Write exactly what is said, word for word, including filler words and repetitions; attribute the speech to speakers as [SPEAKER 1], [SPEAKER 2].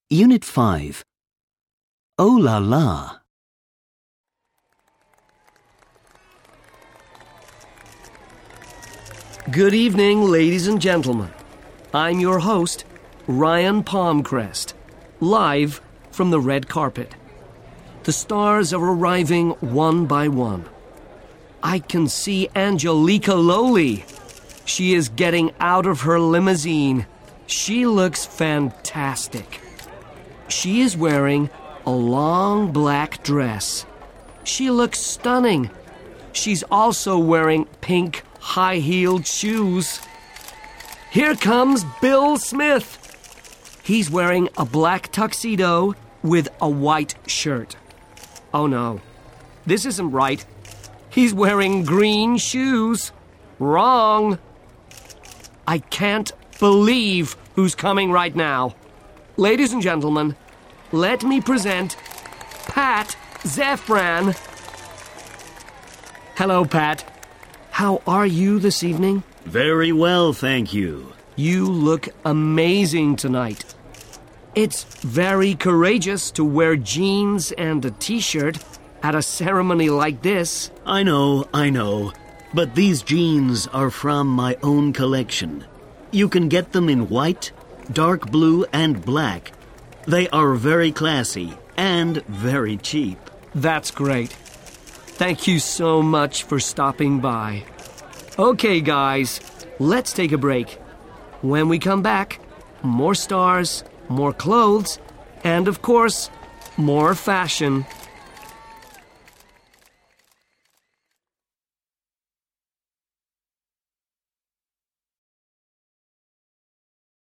[SPEAKER 1] Unit five. Oh la la.
[SPEAKER 2] Good evening, ladies and gentlemen. I'm your host, Ryan Palmcrest, live from the red carpet. The stars are arriving one by one. I can see Angelica Lowley. She is getting out of her limousine. She looks fantastic. She is wearing a long black dress. She looks stunning. She's also wearing pink high-heeled shoes. Here comes Bill Smith. He's wearing a black tuxedo with a white shirt. Oh no, this isn't right. He's wearing green shoes. Wrong. I can't believe who's coming right now. Ladies and gentlemen, let me present Pat Zefran. Hello, Pat. How are you this evening?
[SPEAKER 1] Very well, thank you.
[SPEAKER 2] You look amazing tonight. It's very courageous to wear jeans and a t-shirt at a ceremony like this.
[SPEAKER 1] I know, I know. But these jeans are from my own collection. You can get them in white, dark blue, and black. They are very classy and very cheap.
[SPEAKER 2] That's great. Thank you so much for stopping by. Okay, guys, let's take a break. When we come back, more stars, more clothes, and of course, more fashion.